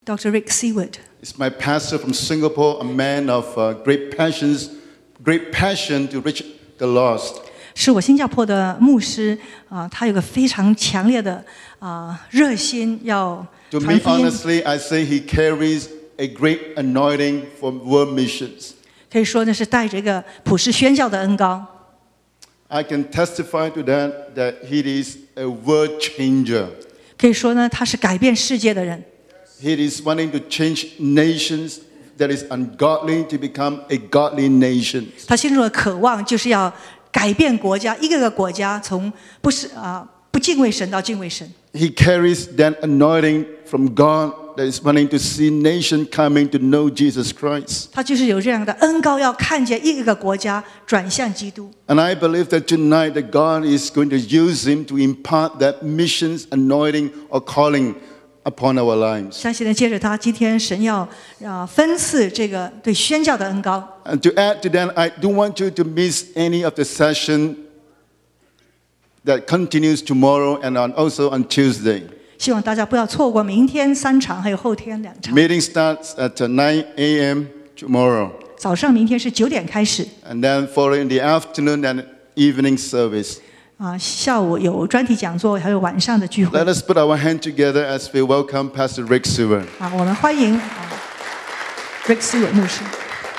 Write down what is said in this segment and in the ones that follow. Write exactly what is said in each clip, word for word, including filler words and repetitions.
Doctor Rick Seward. He's my pastor from Singapore, a man of uh, great passions, great passion to reach the lost. 是我新加坡的牧师啊、呃，他有个非常强烈的啊、呃、热心要 To 传 me, 福音。 honestly, I say he carries a great anointing for world missions. 可以说呢是带着一个普世宣教的恩膏。 I can testify to that that he is a world changer. 可以说呢他是改变世界的人。 He is wanting to change nations that is ungodly to become a godly nation. 他心中的渴望就是要改变国家，一个个国家从不是啊、呃、不敬畏神到敬畏神。 He carries that anointing from God that is wanting to see nation coming to know Jesus Christ. 他就是有这样的恩膏，要看见一个个国家转向基督。 And I believe that tonight that God is going to use him to impart that missions anointing or calling upon our lives. 相信呢，接着他今天神要啊分赐这个对宣教的恩膏。 And to add to that, I don't want you to miss any of the session that continues tomorrow and on, also on Tuesday. 希望大家不要错过明天三场，还有后天两场。 Meeting starts at nine a.m. tomorrow. 早上明天是九点开始， And then following the afternoon and evening service. 啊，下午有专题讲座，还有晚上的聚会。 Let us put our hand together as we welcome Pastor Rick Seward. 啊，我们欢迎啊 Rick Seward 牧师。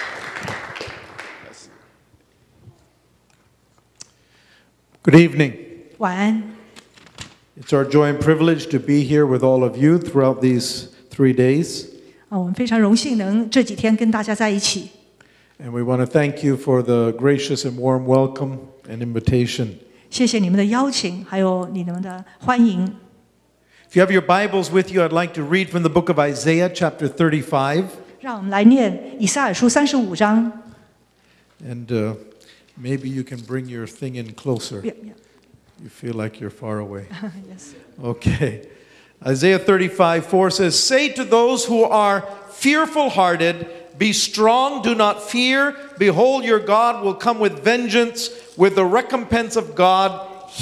Good evening. 晚安。 It's our joy and privilege to be here with all of you throughout these three days. 啊，我们非常荣幸能这几天跟大家在一起。 And we want to thank you for the gracious and warm welcome and invitation. 谢谢你们的邀请，还有你们的欢迎。 If you have your Bibles with you, I'd like to read from the book of Isaiah, chapter thirty-five. 让我们来念以赛亚书三十五章。 And uh, maybe you can bring your thing in closer. Yeah, yeah. You feel like you're far away. Yes. Okay. Isaiah thirty-five four says, "Say to those who are fearful-hearted, be strong, do not fear. Behold, your God will come with vengeance, with the recompense of God.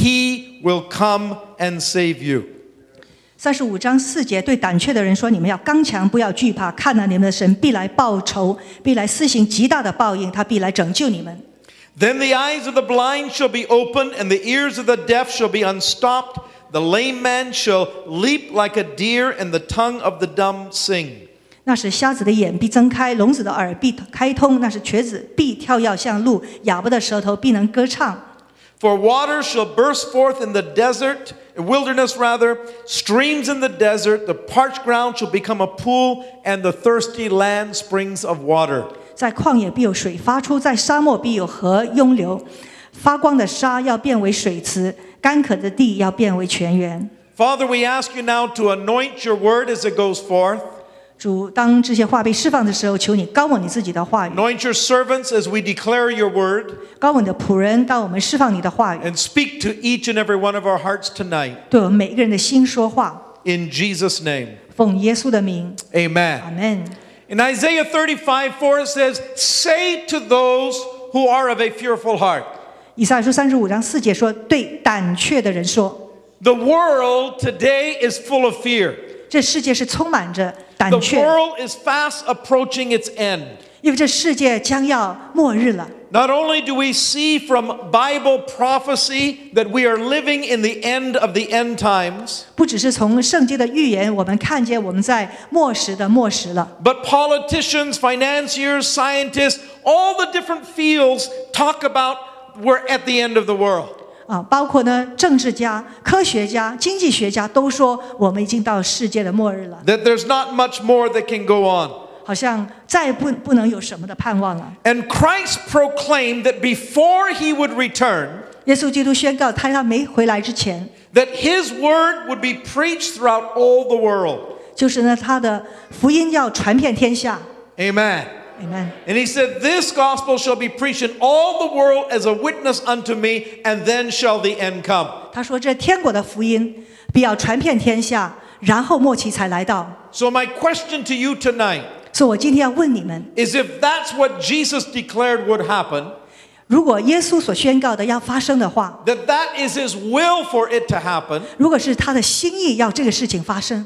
He will come and save you." 三十五章四节对胆怯的人说：“你们要刚强，不要惧怕。看哪，你们的神必来报仇，必来施行极大的报应，他必来拯救你们。” Then the eyes of the blind shall be opened, and the ears of the deaf shall be unstopped. The lame man shall leap like a deer, and the tongue of the dumb sing. 那时瞎子的眼必睁开，聋子的耳必开通。那时瘸子必跳跃像鹿，哑巴的舌头必能歌唱。 For waters shall burst forth in the desert, wilderness rather, streams in the desert. The parched ground shall become a pool, and the thirsty land springs of water. 在旷野必有水发出，在沙漠必有河涌流。发光的沙要变为水池，干渴的地要变为泉源。 Father, we ask you now to anoint your word as it goes forth. 主，当这些话被释放的时候，求你高抹你自己的话语， Anoint your servants as we declare your word, 高抹你的仆人，当我们释放你的话语， and speak to each and every one of our hearts tonight. 对我们每一个人的心说话。 In Jesus' name, 奉耶稣的名， amen. 阿门。 In Isaiah thirty-five four it says, "Say to those who are of a fearful heart." 以赛亚书三十五章四节说：“对胆怯的人说， The world today is full of fear. 这世界是充满着 The 胆怯， world is fast approaching its end. 因为这世界将要末日了。 Not only do we see from Bible prophecy that we are living in the end of the end times, 不只是从圣经的预言，我们看见我们在末时的末时了。 but politicians, financiers, scientists, all the different fields talk about we're at the end of the world. 啊，包括呢政治家、科学家、经济学家都说，我们已经到世界的末日了， That there's not much more that can go on. 好像再不不能有什么的盼望了。 And Christ proclaimed that before he would return, 耶稣基督宣告，他他没回来之前， that his word would be preached throughout all the world. 就是呢他的福音要传遍天下。 Amen. Amen。 And he said, "This gospel shall be preached in all the world as a witness unto me, and then shall the end come." 他说，这天国的福音必要传遍天下，然后末期才来到。 So my question to you tonight 所以我今天要问你们， is, if that's what Jesus declared would happen, 如果耶稣所宣告的要发生的话， that that is his will for it to happen, 如果是他的心意要这个事情发生，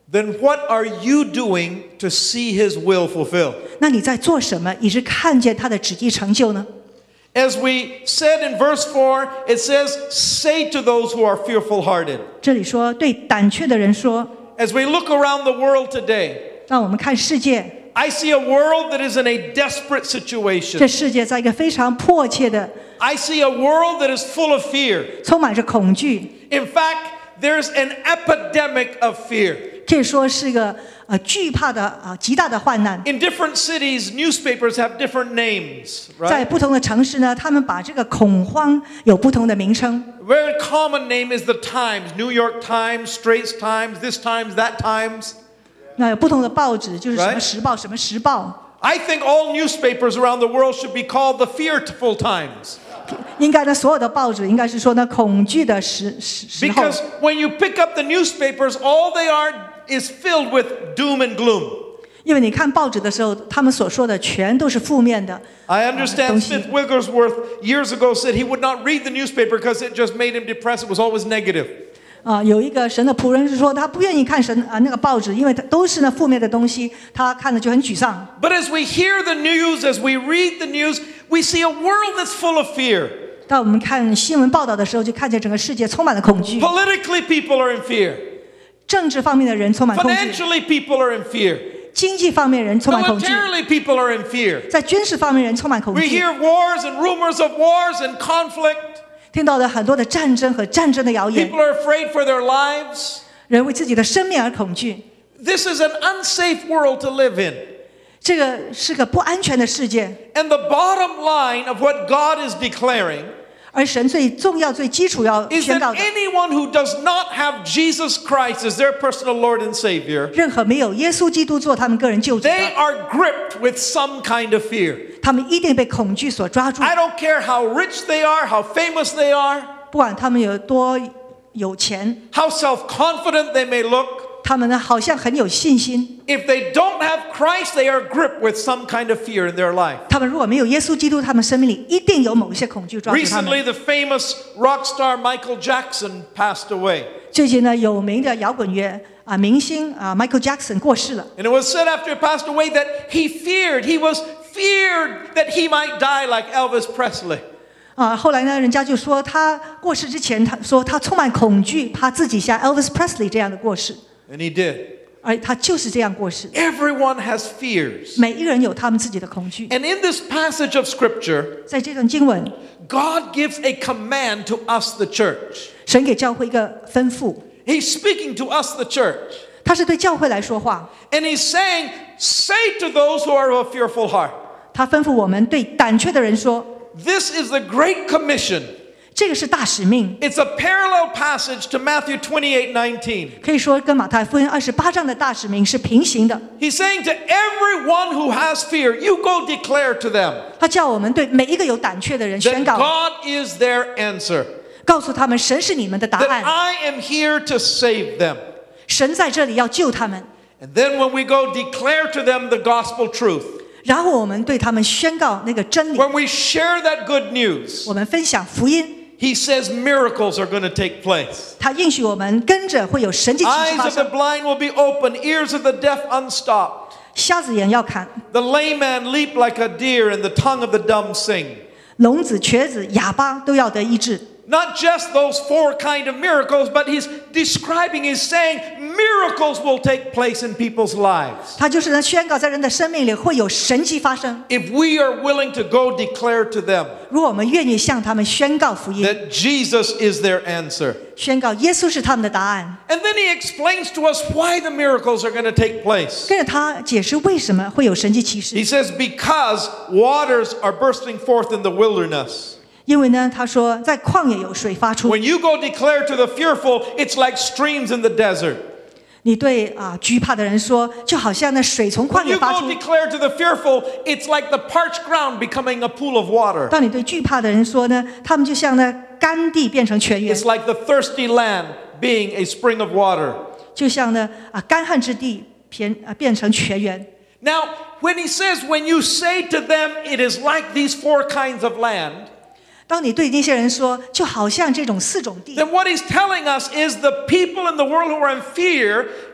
then what are you doing to see His will fulfilled? 那你在做什么，以致看见他的旨意成就呢？ As we said in verse four, it says, say to those who are fearful-hearted. 这里说对胆怯的人说， As we look around the world today, 让我们看世界， I see a world that is in a desperate situation. 这世界在一个非常迫切的， I see a world that is full of fear. 充满着恐惧， In fact, there's an epidemic of fear. 可以说是个呃惧怕的啊极大的患难。 In different cities, newspapers have different names, 在 right? 不同的城市呢，他们把这个恐慌有不同的名称。 A very common name is the Times, New York Times, Straits Times, this Times, that Times. 那有不同的报纸，就是什么 Right. 时报、什么时报。 I think all newspapers around the world should be called the Fearful Times. 应该呢，所有的报纸应该是说呢，恐惧的时时时候。 Because when you pick up the newspapers, all they are is filled with doom and gloom. 因为你看报纸的时候，他们所说的全都是负面的。 I understand 东西。 Smith Wigglesworth years ago said he would not read the newspaper because it just made him depressed. It was always negative. 啊，有一个神的仆人是说，他不愿意看神啊那个报纸，因为他都是那负面的东西，他看了就很沮丧。 But as we hear the news, as we read the news, we see a world that's full of fear. 当我们看新闻报道的时候，就看见整个世界充满了恐惧。 Politically, people are in fear. 政治方面的人充满恐惧， Financially, people are in fear. 经济方面人充满恐惧， Militarily, people are in fear. 在军事方面人充满恐 We 惧。 hear wars and rumors of wars and conflict. 听到了很多的战争和战争的谣言， People are afraid for their lives. 人为自己的生命而恐惧。 This is an unsafe world to live in. 这个是个不安全的世界， And the bottom line of what God is declaring 而神最重要、最基础要 is 宣 that 告的， anyone who does not have Jesus Christ as their personal Lord and Savior, 任何没有耶稣基督做他们个人救主 they 的， are gripped with some kind of fear. 他们一定被恐惧所抓住。 I don't care how rich they are, how famous they are, 不管他们有多有钱， how self-confident they may look. 他们呢好像很有信心。 If they don't have Christ, they are gripped with some kind of fear in their life. 他们如果没有耶稣基督，他们生命里一定有某一些恐惧抓住他们。 Recently, the famous rock star Michael Jackson passed away. 最近呢，有名的摇滚乐啊明星啊 Michael Jackson 过世了。 And it was said after he passed away that he feared, he was feared that he might die like Elvis Presley. 啊，后来呢，人家就说他过世之前，他说他充满恐惧，怕自己像 Elvis Presley 这样的过世， And he did. 而他就是这样过世。 Everyone has fears. 每一个人有他们自己的恐惧。 And in this passage of Scripture, 在这段经文， God gives a command to us, the church. 神给教会一个吩咐， He's speaking to us, the church. 他是对教会来说话。 And he's saying, say to those who are of a fearful heart. 他吩咐我们对胆怯的人说， This is the Great Commission. 这个是大使命， It's a parallel passage to Matthew twenty-eight nineteen. 可以说跟马太福音二十八章的大使命是平行的。 He's saying to everyone who has fear, you go declare to them 他叫我们对每一个有胆怯的人宣 that 告， God is their answer, 告诉他们神是你们的答 that 案， I am here to save them. 神在这里要救他们。 And then when we go declare to them the gospel truth, 然后我们对他们宣告那个真理， when we share that good news, 我们分享福音。 he says miracles are going to take place. 他应许我们跟着会有神迹奇事 Eyes 发 of the 生， blind will be open, ears of the deaf unstopped. 瞎子眼要看， The lame man leap like a deer, and the tongue of the dumb sing. 聋子、瘸子、哑巴都要得医治。 Not just those four kind of miracles, but he's describing, he's saying miracles will take place in people's lives. 他就是呢宣告在人的生命里会有神迹发生。 If we are willing to go declare to them 如果我们愿意向他们宣告福音， that Jesus is their answer. 宣告耶稣是他们的答案， And then he explains to us why the miracles are going to take place. 跟着他解释为什么会有神迹奇事 He。says, because waters are bursting forth in the wilderness. 因为呢，他说在旷野有水发出， When you go declare to the fearful, it's like streams in the desert. 你对啊惧怕的人说，就好像那水从旷 When 野 you 发 go 出。 declare to the fearful, it's like the parched ground becoming a pool of water. 当你对惧怕的人说呢，他们就像那干地变成泉源， It's like the thirsty land being a spring of water. 就像呢啊干旱之地变啊变成泉源。 Now, when he says, when you say to them, it is like these four kinds of land, 当你对那些人说，就好像这种四种地， then what he's telling us is the people in the world who are in fear,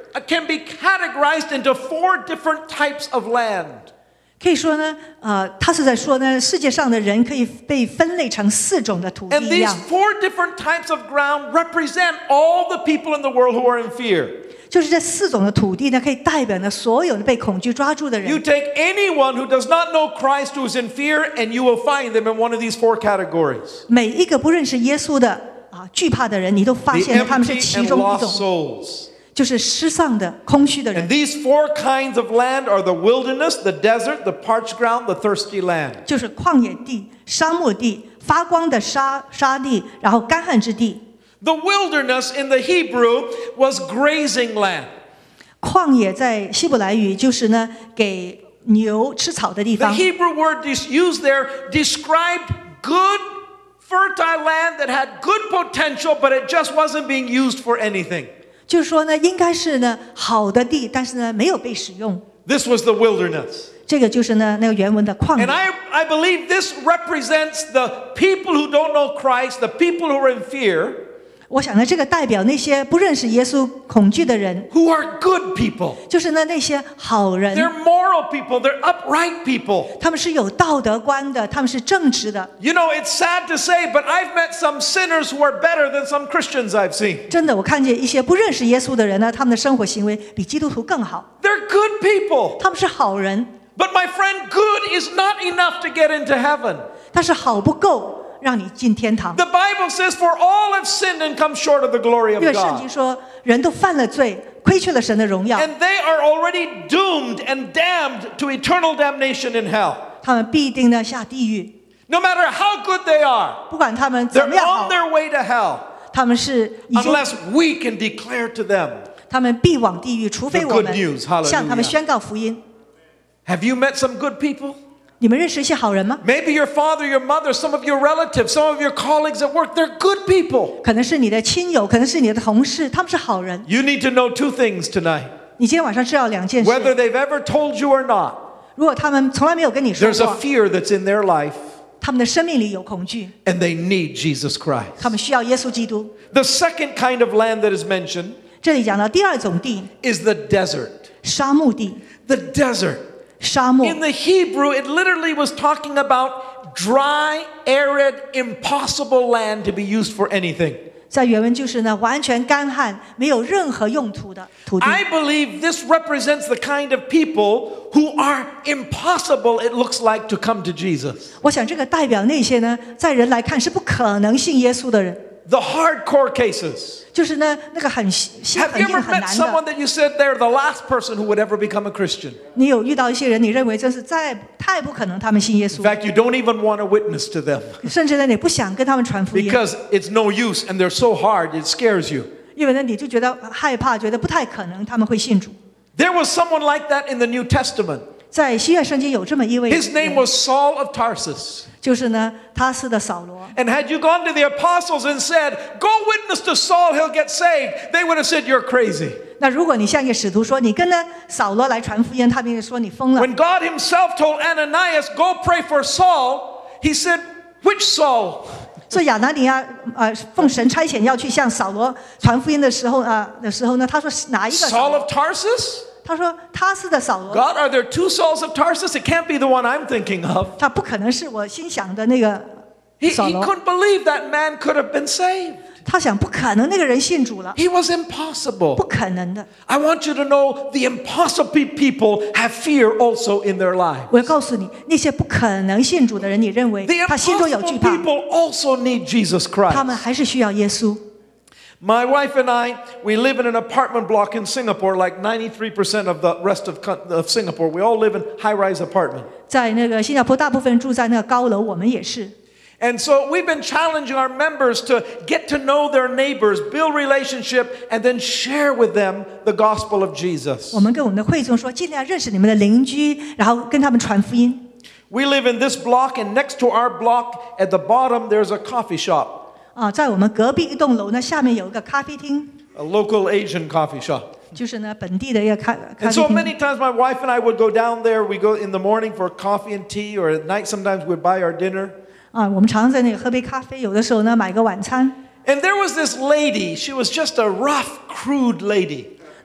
can be categorized into four different types of land. 可以说呢，呃，他是在说呢，世界上的人可以被分类成四种的土地 And 一 these 样， four different types of ground represent all the people in the world who are in fear. 就是这四种的土地呢，可以代表呢所有的被恐惧抓住的 You 人。 take anyone who does not know Christ who is in fear, and you will find them in one of these four categories. 每一个不认识耶稣的啊惧怕的人，你都发 The 现他们是 empty 其 and 中一 lost 种， souls. 就是失丧的、空虚的 And 人。 these four kinds of land are the wilderness, the desert, the parched ground, the thirsty land. 就是旷野地、沙漠地、发光的沙沙地，然后干旱之地。 The wilderness in the Hebrew was grazing land. 旷野在希伯来语就是呢给牛吃草的地 The 方。 Hebrew word dis- used there described good, fertile land that had good potential, but it just wasn't being used for anything. 就是说呢，应该是呢好的地，但是呢没有被使用。 This was the wilderness. 这个就是呢那个原文的旷 And 野。 I, I believe this represents the people who don't know Christ, the people who are in fear, 我想呢，这个代表那些不认识耶稣、恐惧的人， who are good people. 就是呢那些好人， They're moral people, they're upright people. 他们是有道德观的，他们是正直的。 You know, it's sad to say, but I've met some sinners who are better than some Christians I've seen. 真的，我看见一些不认识耶稣的人呢，他们的生活行为比基督徒更好， They're good people. 他们是好人， But my friend, good is not enough to get into heaven. 但是好不够让你进天堂。 The Bible says, for all have sinned and come short of the glory of 因为圣经 God. 说，人都犯了罪，亏缺了神的荣耀， And they are already doomed and damned to eternal damnation in hell. 他们必定呢下地狱。 No matter how good they are, 不管他们怎 they're 么样 on 好， their way to hell 他们是已经， unless we can declare to them. 他们必往地狱，除非 The 我 good 们 news, hallelujah. 向他们宣告福音。 Have you met some good people? 你们认识一些好人吗？ Maybe your father, your mother, some of your relatives, some of your colleagues at work, they're good people. 可能是你的亲友，可能是你的同事，他们是好人。 You need to know two things tonight. 你今天晚上知道两件 Whether 事， they've ever told you or not, 如果他们从来没有跟你说 there's a 过， fear that's in their life, 他们的生命里有恐惧， and they need Jesus Christ. 他们需要耶稣基督。 The second kind of land that is mentioned 这里讲到第二种地， is the desert. 沙漠地， The desert. 沙漠 In the Hebrew, it literally was talking about dry, arid, impossible land to be used for anything. 在原文就是呢完全干旱，没有任何用途的土地。 I believe this represents the kind of people who are impossible, it looks like, to come to Jesus. 我想这个代表那些呢，在人来看是不可能信耶稣的人， The hardcore cases. 就是呢那个很心 Have 很 you 硬 ever 很 met 难 someone 的。 that you said they're the last person who would ever become a Christian? 你有遇到一些人，你认为这是再太不可能他们信耶 In 稣， fact, you don't even want to witness to them 甚至呢你不想跟他们传福音， because it's no use and they're so hard, it scares you. 因为呢你就觉得害怕，觉得不太可能他们会信主。 There was someone like that in the New Testament. 在新约圣经有这么一位 His name 人， was Saul of Tarsus. 就是呢他是的扫罗。 And had you gone to the apostles and said, go witness to Saul, he'll get saved, they would have said, you're crazy. 那如果你像一个使徒说，你跟呢扫罗来传福音，他们就说你疯了。 When God himself told Ananias, go pray for Saul, he said, which Saul? 所以亚拿尼亚呃奉神差遣要去向扫罗传福音的时候啊、呃、的时候呢，他说哪一个扫 Saul 罗？ of Tarsus? 他说他是的扫罗， God, are there two Sauls of Tarsus? It can't be the one I'm thinking of. 他不可能是我心想的那个 He, 扫 he 罗。 couldn't believe that man could have been saved. 他想不可能那个人信主了， He was 不 impossible. 可能的。 I want you to know the impossible people have fear also in their lives. 我要告诉你，那些不可能信主的人，你认为 The 他心中有惧 impossible 怕， people also need Jesus 他们 Christ. 还是需要耶稣。 My wife and I, we live in an apartment block in Singapore, like ninety-three percent of the rest of, co- of Singapore. We all live in high-rise apartment. 在那个新加坡，大部分人住在那个高楼，我们也是。 And so we've been challenging our members to get to know their neighbors, build relationship, and then share with them the gospel of Jesus. 我们跟我们的会众说，尽量认识你们的邻居，然后跟他们传福音。 We live in this block, and next to our block, at the bottom, there's a coffee shop, 啊，在我们隔壁一栋楼呢，下面有一个咖啡厅， a local Asian coffee shop. 就是呢本地的一个咖咖 And 啡 so 厅。 many times my wife and I would go down there. We go in the morning for coffee and tea, or at night sometimes we'd buy our dinner. 啊，我们常常在那里喝杯咖啡，有的时候呢买个晚餐。 And there was this lady. She was just a rough, crude lady.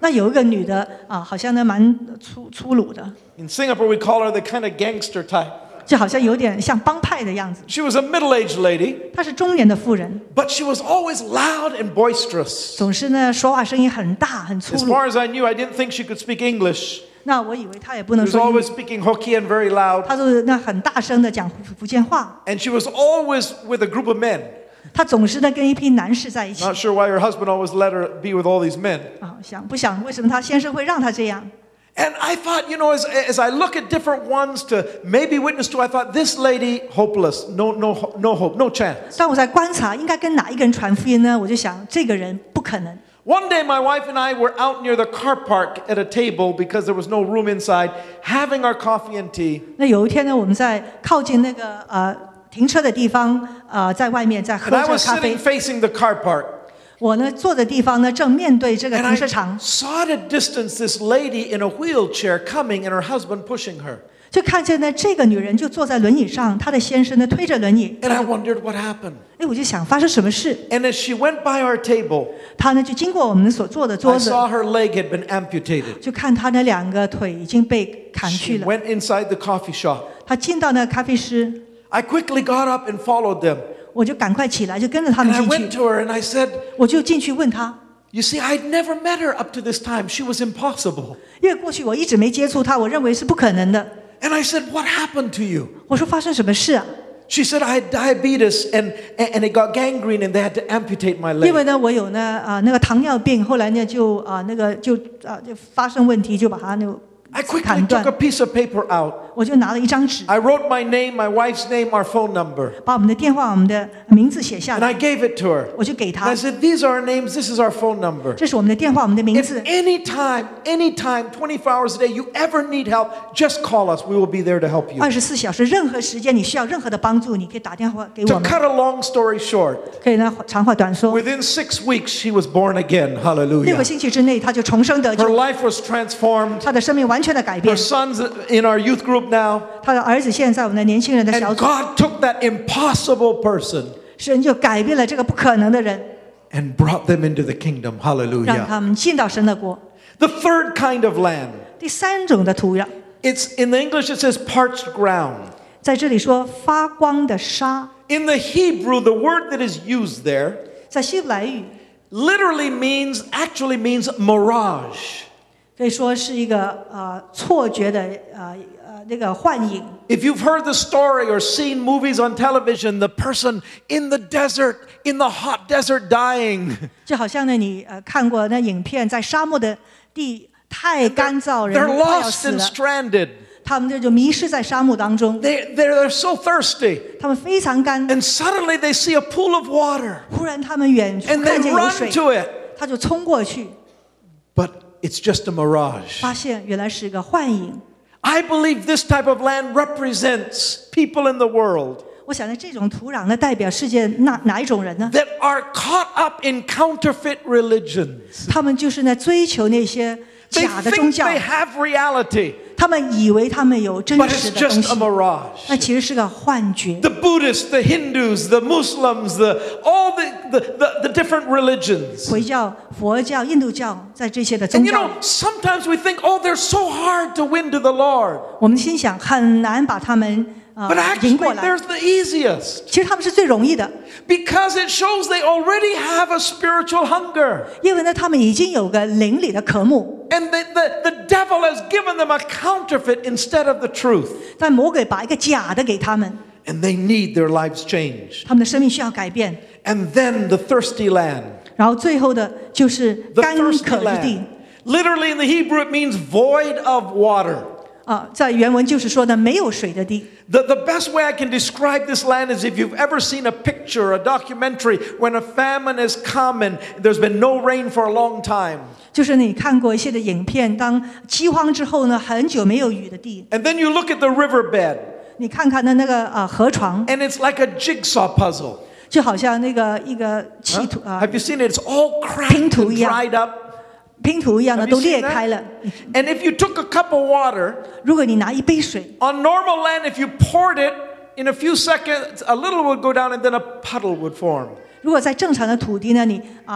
那有一个女的啊，好像呢蛮粗粗鲁的， In Singapore, we call her the kind of gangster type. 就好像有点像帮派的样子。 She was a middle-aged lady, 她是中年的妇人， but she was always loud and boisterous. 总是呢说话声音很大很粗 As 鲁。 far as I knew, I didn't think she could speak English. 那我以为她也不 She 能 was 说英 always 语， speaking Hokkien very loud. 她就是那很大声的讲福建话。 And she was always with a group of men. 她总是呢跟一批男士在一起 Not sure why her husband always let her be with all these men. 啊，想不想为什么她先生会让她这样？ And I thought, you know, as, as I look at different ones to maybe witness to, I thought, this lady, hopeless, no, no, no hope, no chance. 当我在观察应该跟哪一个人传福音呢？我就想这个人不可能。 One day, my wife and I were out near the car park at a table because there was no room inside, having our coffee and tea. 那有一天呢，我们在靠近那个呃停车的地方，呃，在外面在喝 And I 着 was 咖啡 sitting。facing the car park. 我呢坐的地方呢正面对这个 And 停 I 车场， saw at a distance this lady in a wheelchair coming and her husband pushing her. 就看见呢这个女人就坐在轮椅上，她的先生呢推着轮椅。 And I wondered what happened. 哎，我就想发生什么事？ And as she went by our table, 她呢就经过我们所坐的 I 桌子， saw her leg had been amputated. 就看她的两个腿已经被砍 She 去了。 went inside the coffee shop. 她进到那个咖啡室， I quickly got up and followed them. 我就赶快起来，就跟着他 And 们 I 进 went 去。 to her and I said, 我就进去问她， you see, I'd never met her up to this time. She was impossible. 因为过去我一直没接触她，我认为是不可能的。 And I said, what happened to you? 我说发生什么事啊？ She said, I had diabetes and, and it got gangrene and they had to amputate my 因为 leg. 呢，我有呢啊、呃那个糖尿病，后来呢就啊、呃那个就啊、呃就发生问题，就把它那个 I quickly 砍 took a 断。 piece of paper out. 我就拿了一张纸， I wrote my name, my wife's name, our phone number. 把我们的电话、我们的名字写下 And I 来， gave it to her. 我就给 And I 她。 said, these are our names, this is our phone number. 这是我们的电话、我们的名 If 字。 anytime, anytime, twenty-four hours a day, you ever need help, just call us. We will be there to help you. 二十四小时，任何时间你需要任何的帮助，你可以打电话给 To 我们。 cut a long story short, 可以呢，长话短说， within six weeks, she was born again. 六 Hallelujah. 个星期之内，他就重生得 Her 救， life was transformed. 他的生命完全的改 Her 变。 son's in our youth group now. 他的儿子现在在我们的年轻人的小 And 组， God took that impossible person 神就改变了这个不可能的人， and brought them into the kingdom. 让 Hallelujah. 他们进到神的国。 The third kind of land. 第三种的土壤， It's in the English it says parched ground. 在这里说发光的沙， In the Hebrew, the word that is used there 在希伯来语 literally means, actually means mirage. 可以说是一个呃错觉的呃呃那个幻影。 If you've heard the story or seen movies on television, the person in the desert, in the hot desert dying, 就好像呢，你呃看过那影片，在沙漠的地太干燥，人 they're 快要 lost 死 and 了， stranded. 他们这就迷失在沙漠当中， They, they're, they're so thirsty. 他们非常干。 And suddenly they see a pool of water 忽然他们远处 and 看 they 见有 run 水， to it. 他就冲过去， But it's just a mirage. 发现原来是个幻影。 I believe this type of land represents people in the world 我想呢，这种土壤呢，代表世界哪哪一种人呢？ that are caught up in counterfeit religions. 他们就是呢追求那些 They 假的宗 think 教， they have reality, 他们以为他们有真 but 实 it's 的东 just a 西， mirage. 那其实是个幻觉。 The Buddhists, the Hindus, the Muslims, the, all the, the, the, the different religions. 回教、佛教、印度教，在这些的 And 宗 you 教 know, sometimes we think, oh, they're so hard to win to the Lord. 我们心想很难把他们呃 But 赢 actually, 过来。 they're the easiest 其实他们是最容易的， because it shows they already have a spiritual hunger. 因为呢，他们已经有个灵里的渴慕， And the, the, the devil has given them a counterfeit instead of the truth. 但魔鬼把一个假的给他们， And they need their lives changed. 他们的生命需要改变。 And then the thirsty land. 然后最后的就是 The 干 thirsty 渴之地 land. Literally in the Hebrew, it means void of water. 啊，在原文就是说呢，没有水的地。 The, the best way I can describe this land is if you've ever seen a picture, a documentary, when a famine has come and there's been no rain for a long time. 就是你看过一些的影片，当饥荒之后呢，很久没有雨的地， And then you look at the riverbed, 你看看那那个呃河床， and it's like a jigsaw puzzle. 就好像那个一个砌 Huh? 图啊、 Have you seen it? It's all cracked 拼图 and 一样。 dried up. 拼图一样的 Have you 都裂 seen 开 that? 了。 And if you took a cup of water, 如果你拿一杯水， on normal land, if you poured it, in a few seconds, a little would go down and then a puddle would form. 如果在正常的土地呢，你啊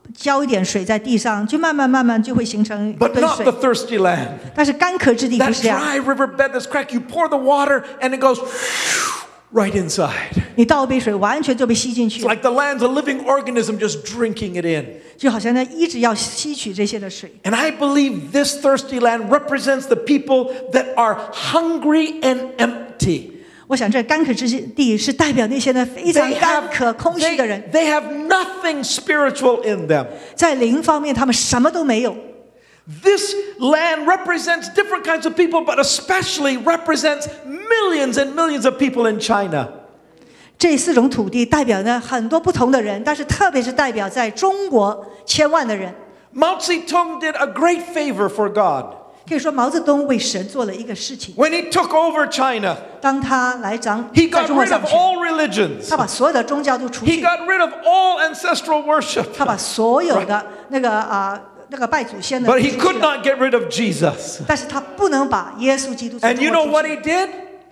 浇一点水在地上，就慢慢慢慢就会形成一 But 堆 not 水 the。thirsty land. 但是干渴之地不 That 是这样， dry riverbed that's cracked, you pour the water and it goes right inside. 你倒一杯水，完全就被吸进去 It's，like the land's a living organism just drinking it in. 就好像呢一直要吸取这些的水。 And I believe this thirsty land represents the people that are hungry and empty. 我想这干渴之地是代表那些呢非常 They 干 have, 渴、空虚 they, 的人， they have nothing spiritual in them. 在灵方面他们什么都没有。 This land represents different kinds of people, but especially represents millions and millions of people in China. 这四种土地代表呢很多不同的人，但是特别是代表在中国千万的人。 Mao Zedong did a great favor for God. 可以说毛泽东为神做了一个事情。 When he took over China, 当他来掌 he 在 got 中国 rid 掌 of 权， all religions. 他把所有的宗教都除 He 去， got rid of all ancestral worship. 他把所有的那个啊、那个拜祖先的 But 除 he 去 could 了， not get rid of Jesus. 但是他不能把耶稣基督从 And 中 you 国 know 除 what 去 he did?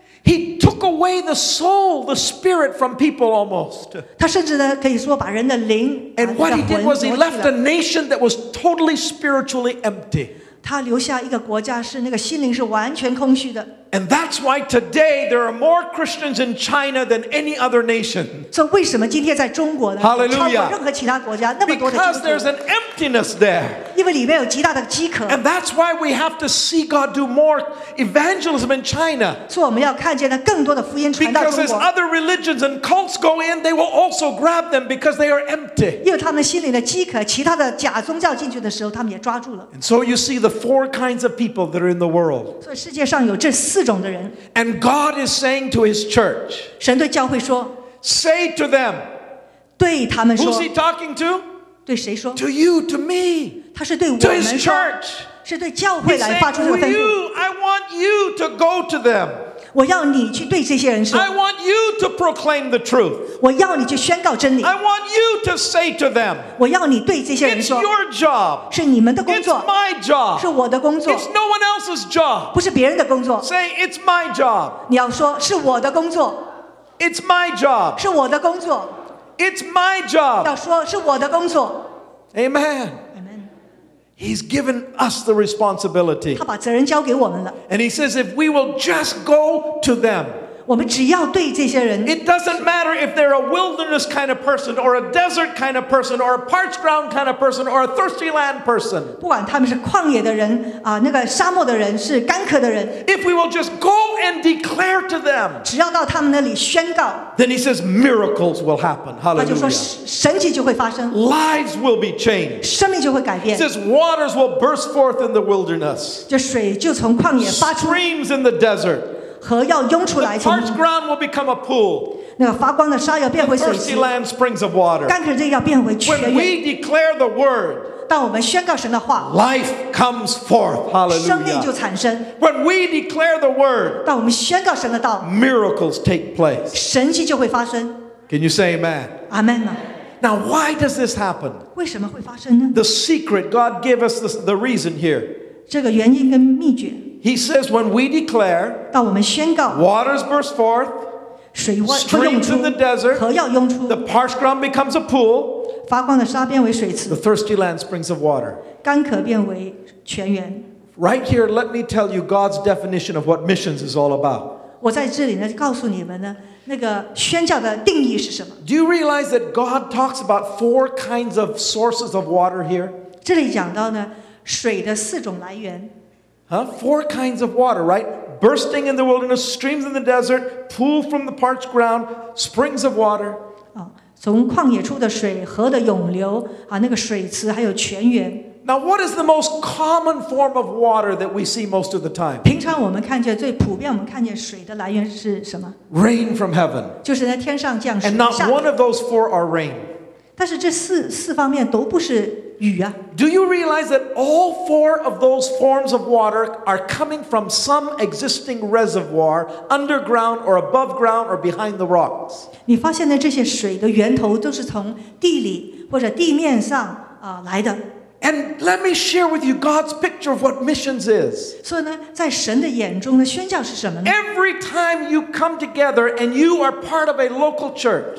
He took away the soul, the spirit from people almost. 他甚至呢可以说把人的灵、啊 And what 那 he 个 did 魂 was he 挪去 left a 了。 nation that was totally spiritually empty. 他留下一个国家是那个心灵是完全空虚的。 And that's why today there are more Christians in China than any other nation. 所以为什么今天在中国呢 Hallelujah 超过任何其他国家那么多的 Because 基督 there's 徒？ an emptiness there. 因为里面有极大的饥渴， And that's why we have to see God do more evangelism in China. 所以我们要看见呢更多的福音传到 Because 中 as 国。 other religions and cults go in, they will also grab them because they are empty. 因为他们心里的饥渴，其他的假宗教进去的时候，他们也抓住了。 And so you see the four kinds of people that are in the world. 所以世界上有这四种的人， And God is saying to his church, 神对教会说， say to them, 对他们 who's 说， he talking to? 对谁说？ To you, to me, 他是对我 to 们 his 说， church. 是对教会 He's 来发出这 saying, 个 will 吩咐。 you, I want you to go to them. 我要你去对这些人说， I want you to proclaim the truth. 我要你去宣告真理， I want you to say to them, 我要你对这些人 it's 说， your job. 是你们的工 It's 作， my 是 job. 我的工作， It's no one else's job. 不是别人的工作。 Say, it's my job. 你要说是我的工作， It's my job. 是我的工作， It's my job. 要说是我的工作。 Amen. Amen He's given us the responsibility. 他把责任交给我们了， And he says, if we will just go to them, 我们只要对这些人， it doesn't matter if they're a wilderness kind of person, or a desert kind of person, or a parched ground kind of person, or a thirsty land person. 不管他们是旷野的人啊，那个沙漠的人，是干渴的人， If we will just go and declare to them, 只要到他们那里宣告， then he says miracles will happen. 他就说 Hallelujah. 神迹就会发生， Lives will be changed. 生命就会改 He 变， says waters will burst forth in the wilderness. 这水就从旷野发出， Streams in the desert. 河要涌出来， The 从 parched ground will become a pool. 那个发光的沙要变回水 Thirsty 池， land springs of water. 干渴这要变回泉 When 源。 we declare the word, 当我们宣告神的话， life comes forth. 生命就 Hallelujah. 产生； When we declare the word, 当我们宣告神的道， miracles take place. 神迹就会发生。 Can you say amen? 阿门啊！ Now, why does this happen? 为什么会发生呢？ The secret, God gave us the, the reason here. 这个原因跟秘诀， He says, when we declare, 当我们宣告 waters burst forth, 水会会涌 streams 出 in the，desert, 河要涌出 the，parched ground becomes a pool, 发光的沙变为水 the 池， thirsty land springs of water. 干渴变为泉源。 Right here, let me tell you God's definition of what missions is all about. 我在这里呢，告诉你们呢，那个宣教的定义是什么？ Do you realize that God talks about four kinds of sources of water here? 这里讲到呢，水的四种来源， Huh? Four kinds of water, right? Bursting in the wilderness, streams in the desert, pool from the parched ground, springs of water. 啊，从旷野出的水，河的涌流啊，那个水池还有泉源。 Now, what is the most common form of water that we see most of the time? 平常我们看见最普遍，我们看见水的来源是什么？ Rain from heaven. 就是在天上降水 And not 下 one 雨。 of those four are rain. 但是这四四方面都不是雨啊。 Do you realize that all four of those forms of water are coming from some existing reservoir, underground or above ground or behind the rocks? 你发现呢，这些水的源头都是从地里或者地面上啊、来的。 And let me share with you God's picture of what missions is. 所以呢，在神的眼中呢，宣教是什么呢？ Every time you come together and you are part of a local church,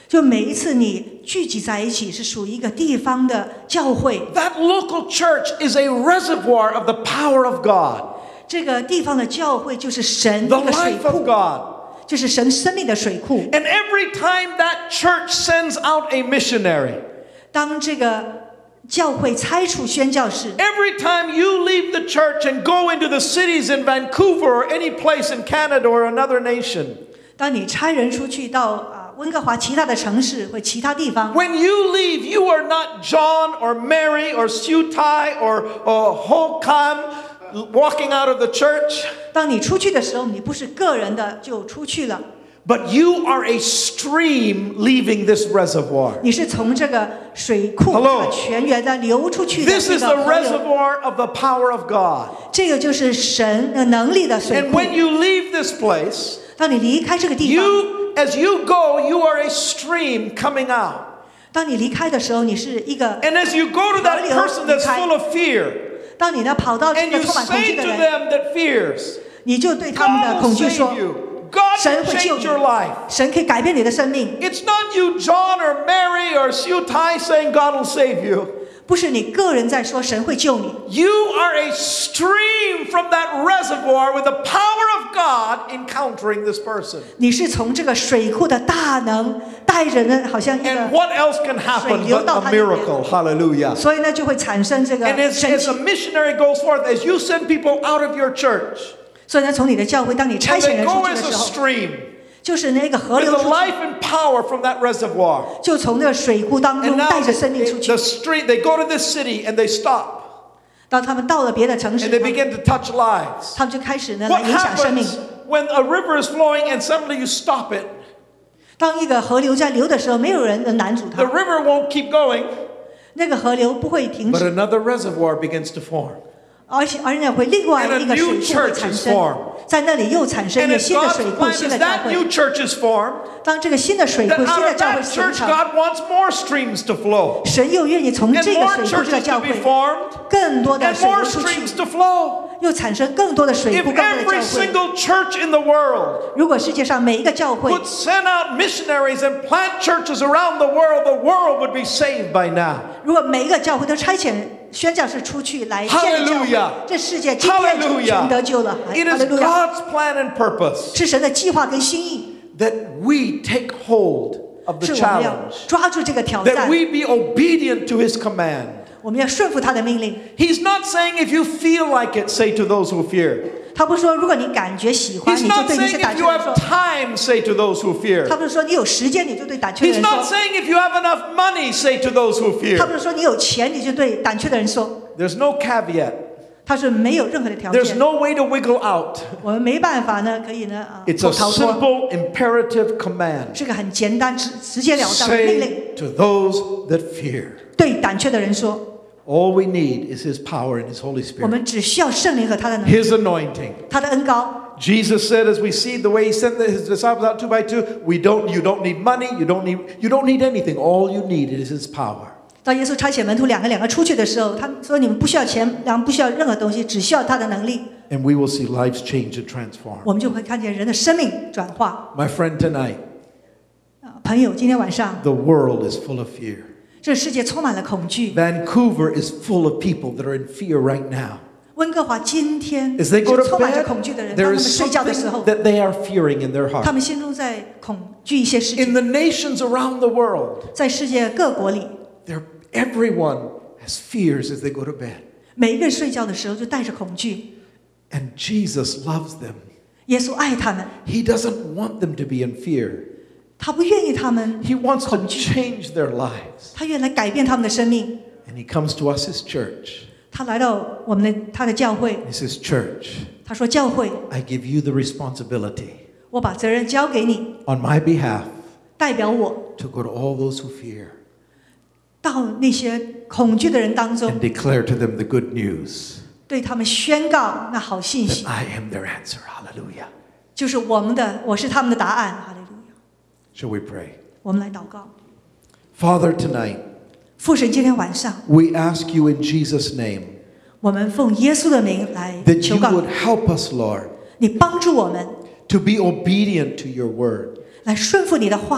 就每一次你聚集在一起，是属于一个地方的教会。 That local church is a reservoir of the power of God, 这个地方的教会就是神一 the 个水 life of 库， God. 就是神生命的水库。 And every time that church sends out a missionary, 当这个教会差出宣教士， every time you leave the church and go into the cities in Vancouver or any place in Canada or another nation, 当你差人出去到啊温哥华其他的城市或其他地方， when you leave, you are not John or Mary or Sue Tai or, or Ho Kam walking out of the church, 当你出去的时候，你不是个人的就出去了， but you are a stream leaving this reservoir. 你是从这个水库 Hello 这个泉源的流出去的 This 这 is 个 the 河流， reservoir of the power of God. 这个就是神的能力的水 And 库。 when you leave this place, 当你离开这个地方， you, as you go, you are a stream coming out. 当你离开的时候，你是一个 And as you go to that person that's full of fear, 当你呢跑到这 and 个 you 充满恐 say 惧 to 的人， them that fears, 你就对他们的 God 恐 will 惧说 save you. God 神 will 会救 change 你 your life. 神可以改变你的生命。 It's not you, John or Mary or Sue Tai saying God will save you. 不是你个人在说神会救你， You are a stream from that reservoir with the power of God encountering this person. 你是从这个水库的大能带着呢，好像一 And 个， what else can happen but a miracle? Hallelujah. 所以呢就会产生这个 And as, 神 as 奇 a。missionary goes forth, as you send people out of your church, 所以呢，从你的教会，当你差 and 遣 they 人出 go 去 as 的 a 时候， stream 就是那个河 with 流 the 出去， life and power from that reservoir. 就从那个水库当 And 中 now 带着生命出 the, 去 the。street, they go to this city and they stop 当他们到了别的城 and 市 they，begin to touch lives. 他们就开始呢 What 来影响生命。 happens when a river is flowing and suddenly you stop it? 当一个河流在流的时候，没有人能拦阻 The 它， river won't keep going, 那个河流不会停 but 止， another reservoir begins to form. 而且而且会另外 And a 一个 new 水库会 church 产 is 生 formed.， 在那里又产生一 And 个 if 新的 God's 水库、 plan 新 is 的教 that 会。 new church is formed, 当这个新的水 that 库、新 out 的 of 教会 that 形 church 成， God wants more streams to flow. 神又愿意从 And 这个 more 水库、这个 churches 教 to 会 be formed, 更多的 and 水 more 流出去， streams to flow. 又产生更多的水 If 库、更多的 every 教会。 single church in the world 如果世界上每一个教会 would send out missionaries and plant churches around the world, the world would be saved by now. 如果每一个教会都差遣宣教士出去来建立教 Hallelujah. 会，这世界今天就全得救了。 It 哈 is 利路亚！ God's plan and purpose 是神的计划跟心意， that we take hold of 是 the 我们要 challenge, 抓住这个挑 that 战， we be obedient to His command. 我们要顺服他的命令。 He's not saying if you feel like it, say to those who fear. 他不是说如果你感觉喜欢， He's 你就 not 对那 saying 些胆 if 怯 you 的人 have 说。 time, say to those who fear. 他不是说你有时间你就对胆怯的 He's 人 not 说。 saying if you have enough money, say to those who 他 fear. 不是说你有钱你就对胆怯的人说。 There's no caveat. 他是没有任何的条 There's 件， no way to wiggle out. 我们没办法呢，可以呢啊 It's a 逃脱， simple imperative command. 是个很简单、直直截了当的命令。 Say to those that fear. 对胆怯的人说， All we need is His power and His Holy 我 Spirit. 们只需要圣灵和他的能力， His anointing. 他的恩高。 Jesus said, as we see the way He sent His disciples out two by two, we don't, you don't need money, you don't need, you don't need anything. All you need is His power. 当耶稣差遣门徒两个两个出去的时候，他说：“你们不需要钱，然后不需要任何东西，只需要他的能力。 And we will see lives change and transform. ” 我们就会看见人的生命转化。 My friend, tonight, 啊朋友，今天晚上， the world is full of fear. 这世界充满了恐惧。 Vancouver is full of people that are in fear right now. 温哥华今天 As 是 they go to 充满着 bed, 恐惧的人，当 there 他们 is 睡觉的 something 时候， that they are fearing in their 他 heart. 们心中在恐惧一些事 In 情。 the nations around the world, 在世界各国里， they're, everyone has fears as they go to bed. 每一个人睡觉的时候就带着恐惧。 And Jesus loves them. 耶稣爱他们， He doesn't want them to be in fear. 他不愿意他们 He wants to 恐惧， change their lives. 他愿意来改变他们的生命。 And He comes to us, His church. 他来到我们的他的教会， He says, Church, 他说：“教会， I give you the responsibility 我把责任交给你， on my behalf 代表我 to go to all those who fear 到那些恐惧的人当中 and，declare to them the good news 对他们宣告那好信 that 息， I am their answer. Hallelujah. 就是我们的，我是他们的答案。哈利路亚！ Shall we pray? 我们来祷告， Father, tonight, 父神，今天晚上， we ask you in Jesus' name 我们奉耶稣的名来 that 求 you 告 would 你， help us, Lord, 你帮助我们 to be obedient to your word, 来顺服你的话语，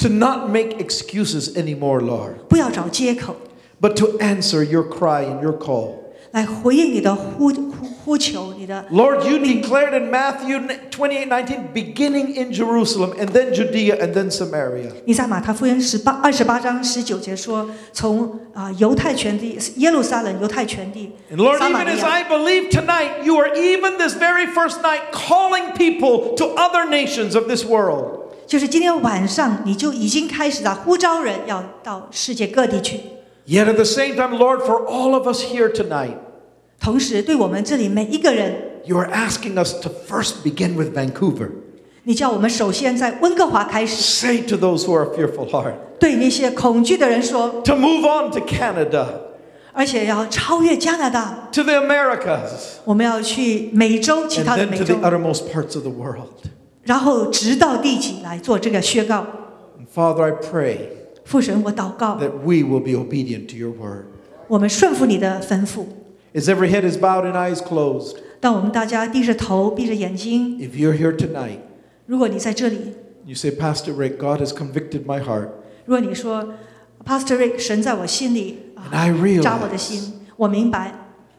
to not make excuses anymore, Lord, 不要找借口， but to answer your cry and your call. 来回应你的呼呼呼求，你的 Lord, you declared in Matthew twenty-eight nineteen, beginning in Jerusalem, and then Judea, and then Samaria. 你在马太福音十八二十八章十九节说，从啊犹太全地耶路撒冷犹太全地 And Lord, 撒玛 even 利 as 亚。 I believe tonight, you are even this very first night calling people to other nations of this world. 就是今天晚上，你就已经开始了呼召人要到世界各地去。 Yet at the same time, Lord, for all of us here tonight, 同时，对我们这里每一个人， you are asking us to first begin with Vancouver. 你叫我们首先在温哥华开始， Say to those who are fearful heart, 对那些恐惧的人说， to move on to Canada, 而且要超越加拿大， to the Americas, 我们要去美洲，其 and 他的 then 美 to 洲 the，uttermost parts of the world. 然后直到地极来做这个宣告。 And Father, I pray 父神，我祷告， that we will be obedient to your word. 我们顺服你的吩咐。 As every head is bowed and eyes closed, 当我们大家低着头、闭着眼睛， if you're here tonight, 如果你在这里， you say, Pastor Rick, God has convicted my heart. 如果你说 Pastor Rick， 神在我心里啊 And I realize- 扎我的心，我明白。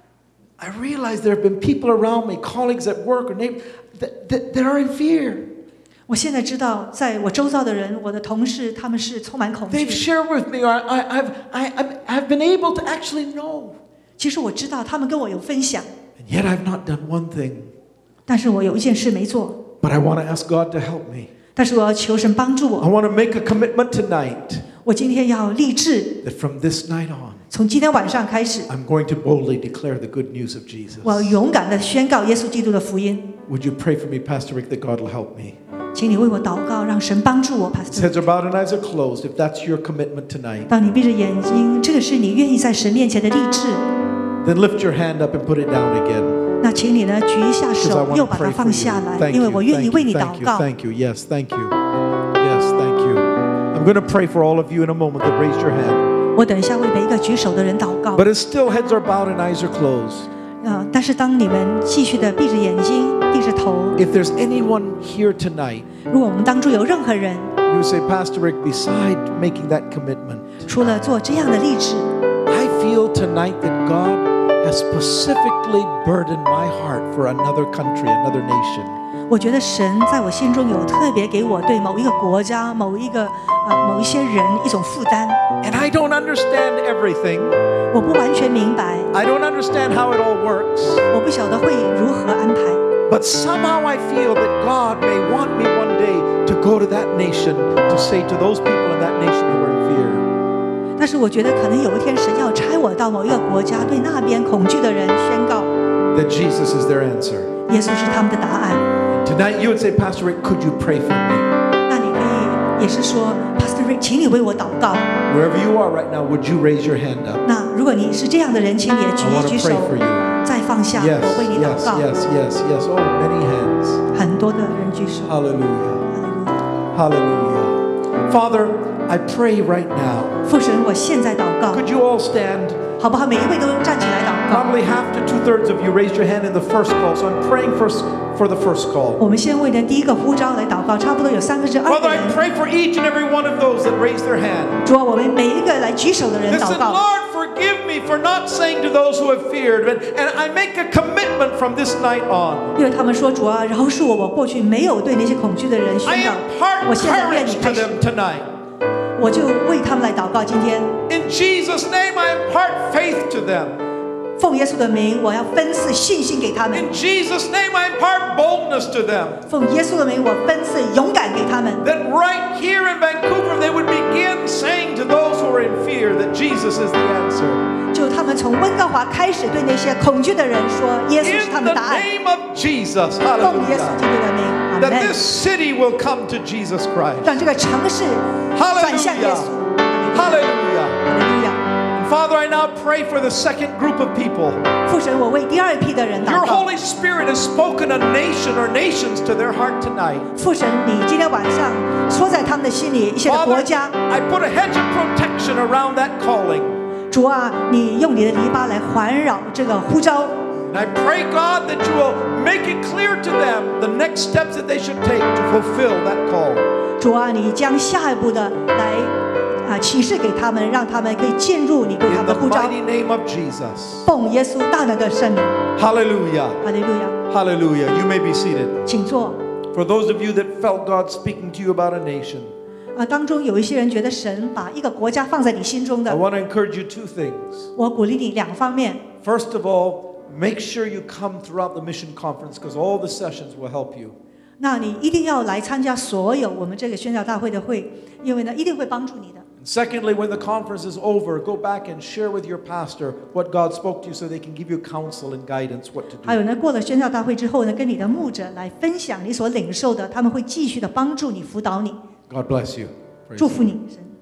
I realize there have been people around me, colleagues at work or neighbors, that, that, that are in fear. 我现在知道，在我周遭的人，我的同事，他们是充满恐 They've 惧。 shared with me, or I, I, I've, I, I've, I've been able to actually know. 其实我知道，他们跟我有分享， And yet I've not done one thing. 但是我有一件事没做。 But I want to ask God to help me. 但是我要求神帮助 I 我。 want to make a commitment tonight 我今天要立志， that from this night on, 从今天晚上开始， I'm going to boldly declare the good news of Jesus. 我要勇敢的宣告耶稣基督的福音。 Would you pray for me, Pastor Rick, that God will help me? 请你为我祷告，让神帮助我 Heads ，Pastor。 are bowed and eyes are closed. If that's your commitment tonight, 当你闭着眼睛，这个是你愿意在神面前的立志， then lift your hand up and put it down again. 那请你呢举一下 Because I 手， want 又 to 把它 pray for 放 you. 下来， Thank 因为 you, 我愿意 thank 为 you, 你 thank 祷 you, 告。 thank you. Yes, thank you. Yes, thank you. I'm going to pray for all of you in a moment that raised your hand. 我等一下为每一个举手的人祷告。 But as still heads are bowed and eyes are closed, 啊，但是当你们继续的闭着眼睛、低着头， if there's anyone here tonight, 如果我们当中有任何人， you say, Pastor Rick, beside making that commitment, 除了做这样的立志， I feel tonight that God has specifically burdened my heart for another country, another nation. 我觉得神在我心中有特别给我对某一个国家、某一个啊、某一些人一种负担。 And I don't understand everything. 我不完全明白， I don't understand how it all works. 我不晓得会如何安排。 But somehow I feel that God may want me one day to go to that nation to say to those people in that nation who are in fear, 但是我觉得可能有一天神要差我到某一个国家，对那边恐惧的人宣告， that Jesus is their answer. 耶稣是他们的答案。 Tonight you would say, Pastor Rick, could you pray for me? 那你可以也是说 ，Pastor Rick， 请你为我祷告。 Wherever you are right now, would you raise your hand up? 那如果你是这样的人，请你也举 I 一 want 举 to 手 pray for you. 再放下， Yes, 我为你祷 yes, 告。 yes, yes, yes. Oh, many hands. 很多的人举手。 Hallelujah. 哈利路亚 Hallelujah. Father, I pray right now. 父神，我现在祷告， Could you all stand? 好不好？每一位都站起来祷告。 Probably half to two thirds of you raised your hand in the first call, so I'm praying first for the first call. 我们先为的第一个呼召来祷告，差不多有三分之二 Father, 的 I 人。 pray for each and every one of those that raised their hand. 主啊，我们每一个来举手的人 They 祷 said, 告。 Lord, forgive me for not saying to those who have feared, and, and I make a commitment from this night on. 因为他们说主啊，饶恕我，我过去没有对那些恐惧的人 I 宣告 impart， 我现在愿 courage 你 to 开始， them tonight. 我就为他们来祷告。今天 In Jesus' name, I impart faith to them. 奉耶稣的名，我要分赐信心给他们。 In Jesus' name, I impart boldness to them. 奉耶稣的名，我分赐勇敢给他们。 That right here in Vancouver, they would begin saying to those who are in fear that Jesus is the answer. 就他们从温哥华开始对那些恐惧的人说，耶稣是他 In 们 the 答案。 name of Jesus, 奉耶稣 hallelujah. 基督的名，阿 That 门 this。city will come to Jesus Christ. 让这个城市转向耶稣。 Hallelujah. 哈 Hallelujah. 利路亚。 Father, I now pray for the second group of people. 父神，我为第二批的人 Your 祷告。 Holy Spirit has spoken a nation or nations to their heart tonight. 父神，你今天晚上说在他们的心里一些的 Father, 国家， I put a hedge of protection around that calling. 主啊，你用你的篱笆来环绕这个呼召。 And I pray, God, that you will make it clear to them the next steps that they should take to fulfill that call. 主啊，你将下一步的来啊启示给他们，让他们可以进入你对他 In 们的 the 呼召。 mighty name of Jesus. 奉耶稣大能的圣名， Hallelujah. 哈利路亚， Hallelujah. You may be seated. 请坐。 For those of you that felt God speaking to you about a nation, 啊，当中有一些人觉得神把一个国家放在你心中 I 的， want to encourage you two things. 我鼓励你两方面。 First of all, make sure you come throughout the mission conference because all the sessions will help you. 那你一定要来参加所有我们这个宣教大会的会，因为呢，一定会帮助你的。 And secondly, when the conference is over, go back and share with your pastor what God spoke to you so they can give you counsel and guidance what to 还 do. 有呢，过了宣教大会之后呢，跟你的牧者来分享你所领受的，他们会继续的帮助你、辅导你、 God bless you. Praise 祝福你。神